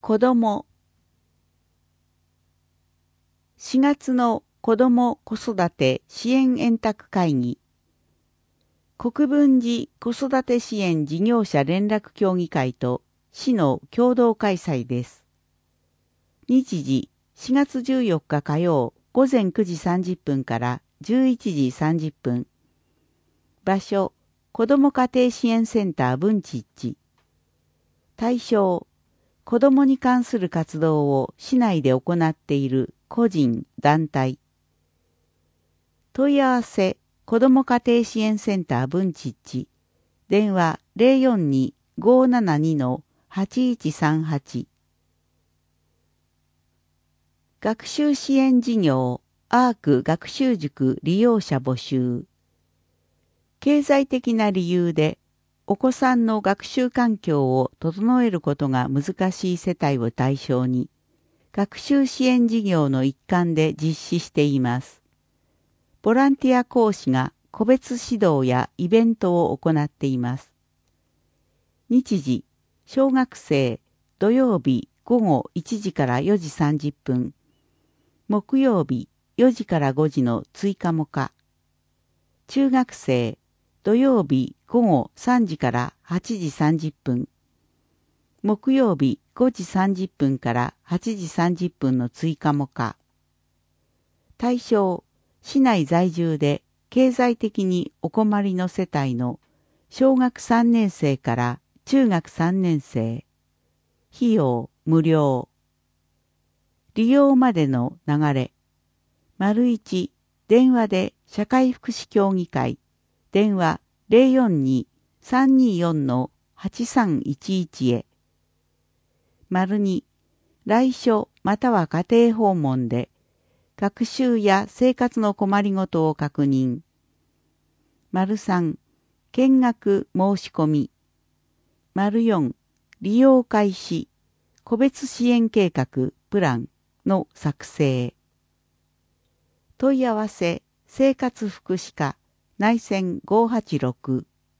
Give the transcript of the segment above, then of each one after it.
子ども4月の子ども子育て支援円卓会議国分寺子育て支援事業者連絡協議会と市の共同開催です。日時4月14日火曜午前9時30分から11時30分場所子ども家庭支援センター文ちっち対象子どもに関する活動を市内で行っている個人、団体。問い合わせ、子ども家庭支援センター文ちっち。電話042-572-8138。学習支援事業、アーク学習塾利用者募集。経済的な理由で、お子さんの学習環境を整えることが難しい世帯を対象に、学習支援事業の一環で実施しています。ボランティア講師が個別指導やイベントを行っています。日時、小学生、土曜日午後1時から4時30分、木曜日4時から5時の追加模課、中学生、土曜日午後3時から8時30分、木曜日5時30分から8時30分の追加模課。対象、市内在住で経済的にお困りの世帯の小学3年生から中学3年生。費用無料。利用までの流れ。1、電話で社会福祉協議会。電話042-324-8311へ。2、来所または家庭訪問で、学習や生活の困りごとを確認。3、見学申し込み。4、利用開始、個別支援計画プランの作成。問い合わせ、生活福祉課、内線586。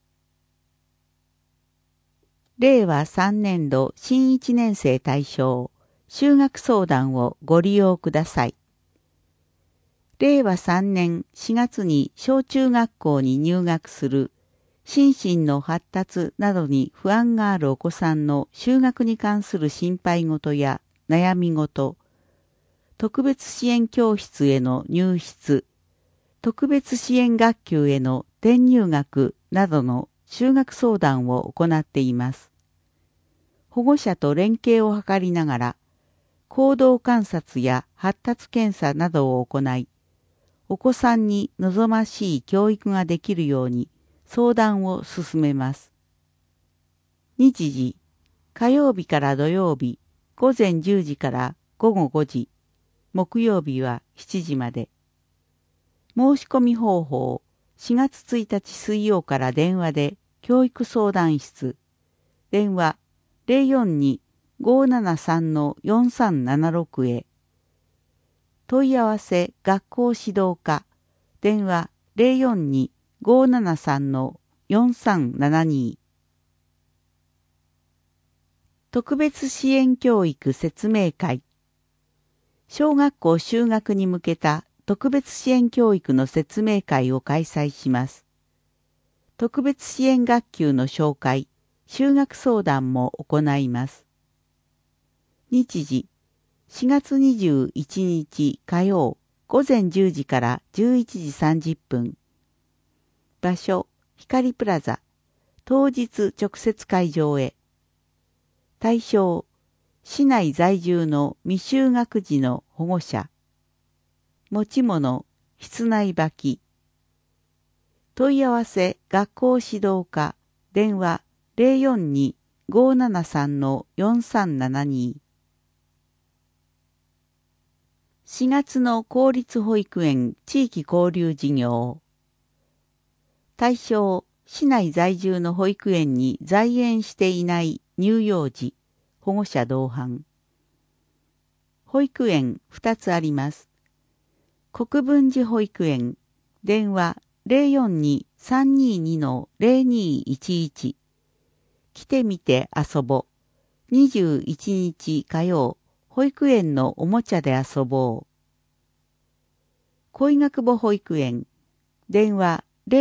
令和3年度新1年生対象、就学相談をご利用ください。令和3年4月に小中学校に入学する心身の発達などに不安があるお子さんの就学に関する心配事や悩み事、特別支援教室への入室、特別支援学級への転入学などの就学相談を行っています。保護者と連携を図りながら、行動観察や発達検査などを行い、お子さんに望ましい教育ができるように相談を進めます。日時、火曜日から土曜日、午前10時から午後5時、木曜日は7時まで。申し込み方法、4月1日水曜から電話で教育相談室、電話042-573-4376へ。問い合わせ学校指導課、電話042-573-4372。特別支援教育説明会。小学校就学に向けた特別支援教育の説明会を開催します。特別支援学級の紹介、就学相談も行います。日時、4月21日火曜午前10時から11時30分。場所、光プラザ。当日直接会場へ。対象、市内在住の未就学児の保護者。持ち物、室内履き。問い合わせ、学校指導課、電話042-573-4372。4月の公立保育園地域交流事業。対象、市内在住の保育園に在園していない乳幼児、保護者同伴。保育園2つあります。国分寺保育園、電話042-322-0211。来てみて遊ぼ。 21日火曜、保育園のおもちゃで遊ぼう。恋学母保育園、電話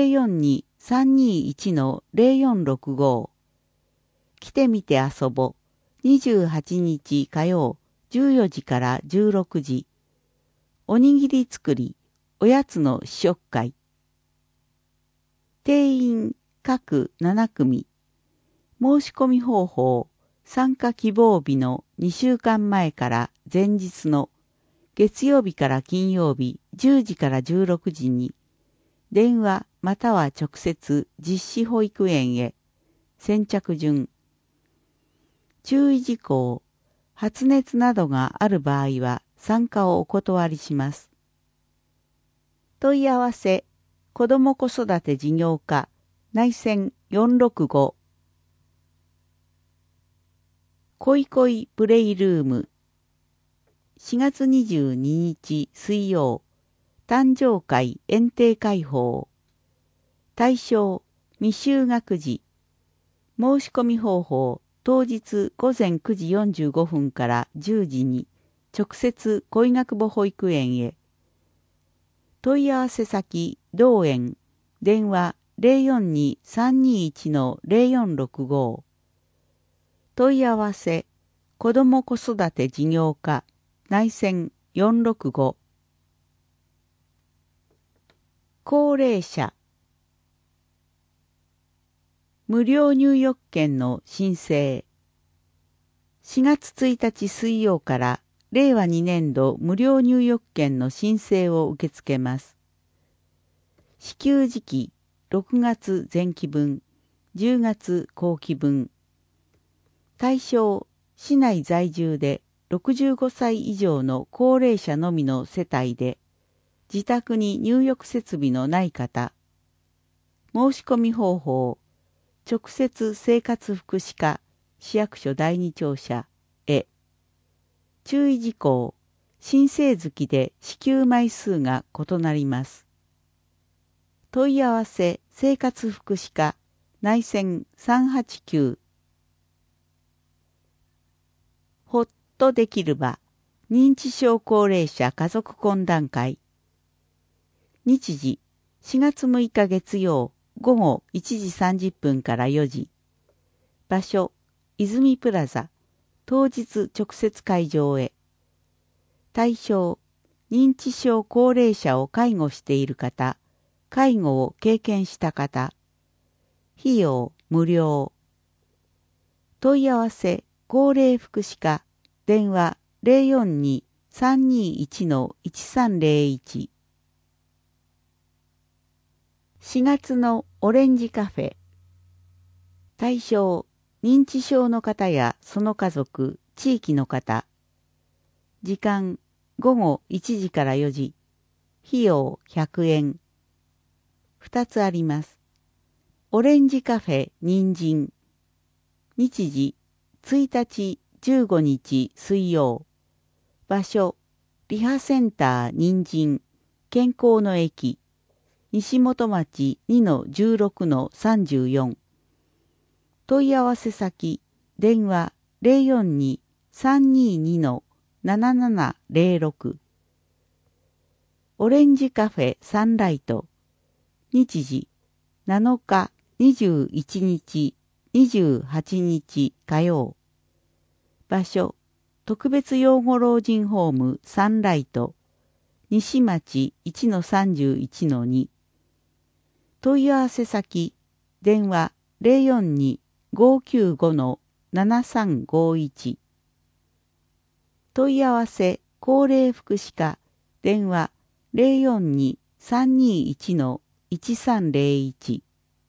042-321-0465。来てみて遊ぼ。28日火曜、14時から16時。おにぎり作り、おやつの試食会。定員各7組。申し込み方法、参加希望日の2週間前から前日の月曜日から金曜日10時から16時に、電話または直接実施保育園へ。先着順。注意事項、発熱などがある場合は参加をお断りします。問い合わせ、子ども子育て事業課、内線465。恋恋プレイルーム。4月22日水曜、誕生会園庭開放。対象、未就学児。申し込み方法、当日午前9時45分から10時に直接恋学母保育園へ。問い合わせ先、同園、電話042-321-0465。問い合わせ、子ども子育て事業課、内線465。高齢者。無料入浴券の申請。4月1日水曜から令和2年度無料入浴券の申請を受け付けます。支給時期6月前期分、10月後期分。対象、市内在住で65歳以上の高齢者のみの世帯で、自宅に入浴設備のない方。申し込み方法、直接生活福祉課市役所第二庁舎へ。注意事項、申請月で支給枚数が異なります。問い合わせ生活福祉課内線389。ほっとできる場、認知症高齢者家族懇談会。日時、4月6日月曜、午後1時30分から4時。場所、泉プラザ。当日直接会場へ。対象、認知症高齢者を介護している方、介護を経験した方。費用、無料。問い合わせ、高齢福祉課、電話042-321-1301。4月のオレンジカフェ。対象、認知症の方やその家族、地域の方。時間、午後1時から4時。費用100円。2つあります。オレンジカフェ人参。日時、1日15日水曜。場所、リハセンター人参。健康の駅。西本町 2-16-34。問い合わせ先、電話042-322-7706。オレンジカフェサンライト。日時、7日、21日、28日火曜。場所、特別養護老人ホームサンライト。西町 1-31-2。問い合わせ先、電話042-595-7351。問い合わせ、高齢福祉課、電話042-321-1301。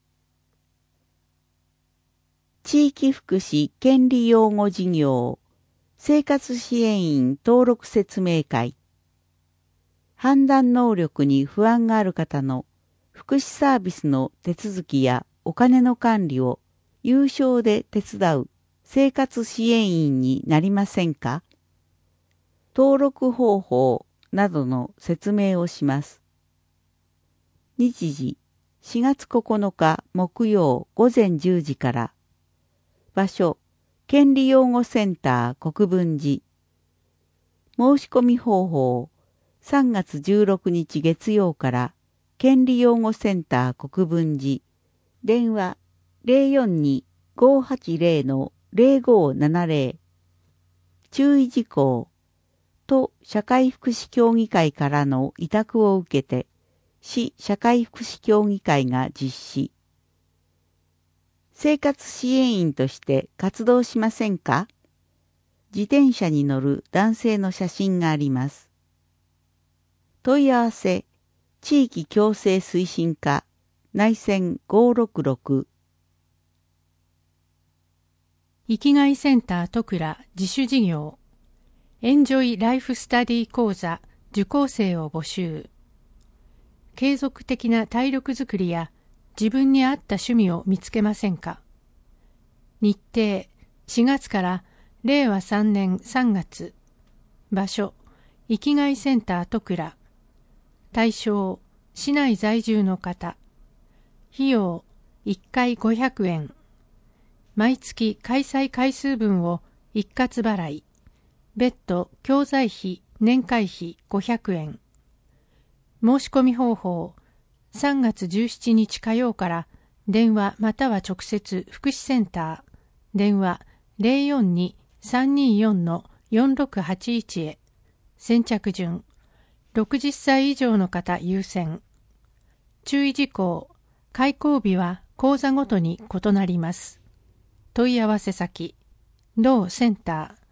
地域福祉権利擁護事業、生活支援員登録説明会。判断能力に不安がある方の福祉サービスの手続きやお金の管理を有償で手伝う生活支援員になりませんか？登録方法などの説明をします。日時、4月9日木曜午前10時から。場所、 権利擁護センター国分寺。申し込み方法、3月16日月曜から権利擁護センター国分寺。電話042-580-0570。注意事項。都社会福祉協議会からの委託を受けて、市社会福祉協議会が実施。生活支援員として活動しませんか？自転車に乗る男性の写真があります。問い合わせ、地域共生推進課、内線566。 生きがいセンター戸倉自主事業。エンジョイライフスタディ講座受講生を募集。継続的な体力づくりや自分に合った趣味を見つけませんか？日程4月から令和3年3月。場所生きがいセンター戸倉。対象市内在住の方。費用1回500円。毎月開催回数分を一括払い。別途教材費年会費500円。申し込み方法3月17日火曜から電話または直接福祉センター電話 042-324-4681 へ。先着順60歳以上の方優先。注意事項開講日は講座ごとに異なります。問い合わせ先同センター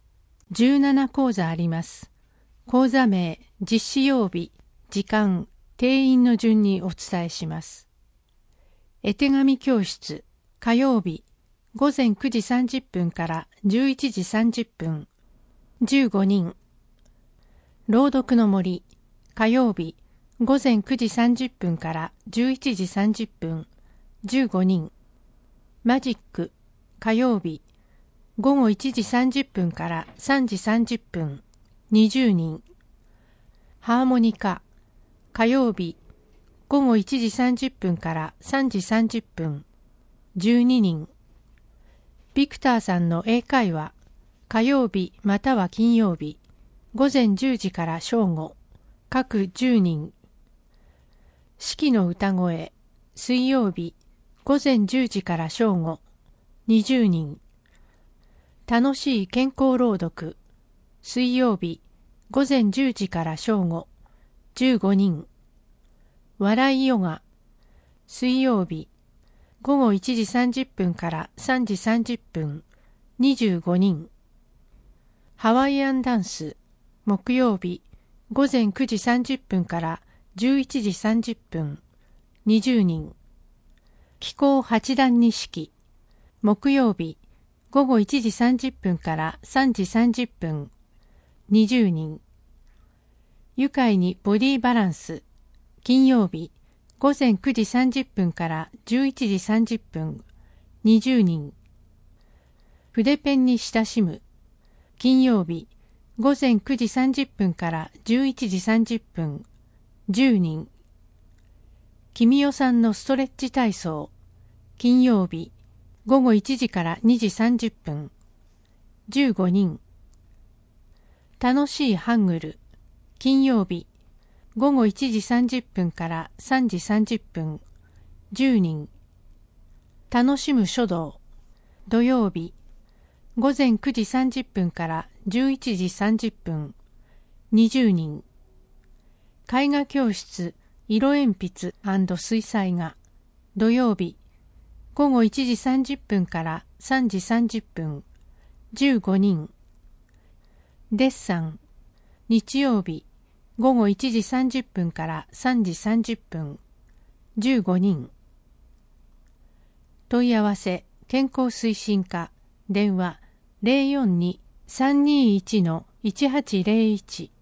17講座あります。講座名、実施曜日、時間、定員の順にお伝えします。絵手紙教室、火曜日、午前9時30分から11時30分、15人。朗読の森、火曜日、午前9時30分から11時30分、15人。マジック、火曜日、午後1時30分から3時30分、20人。ハーモニカ、火曜日、午後1時30分から3時30分、12人。ビクターさんの英会話、火曜日または金曜日、午前10時から正午、各10人。四季の歌声、水曜日、午前10時から正午、20人。楽しい健康朗読、水曜日、午前10時から正午、15人。笑いヨガ、水曜日、午後1時30分から3時30分、25人。ハワイアンダンス、木曜日、午前9時30分から11時30分、20人。気功八段錦、木曜日、午後1時30分から3時30分、20人。愉快にボディバランス、金曜日、午前9時30分から11時30分、20人。筆ペンに親しむ、金曜日、午前9時30分から11時30分、10人。君代さんのストレッチ体操、金曜日、午後1時から2時30分、15人。楽しいハングル、金曜日、午後1時30分から3時30分、10人。楽しむ書道、土曜日、午前9時30分から11時30分、20人。絵画教室、色鉛筆&水彩画、土曜日、午後1時30分から3時30分、15人。デッサン、日曜日、午後1時30分から3時30分、15人。問い合わせ、健康推進課、電話 042-321-1801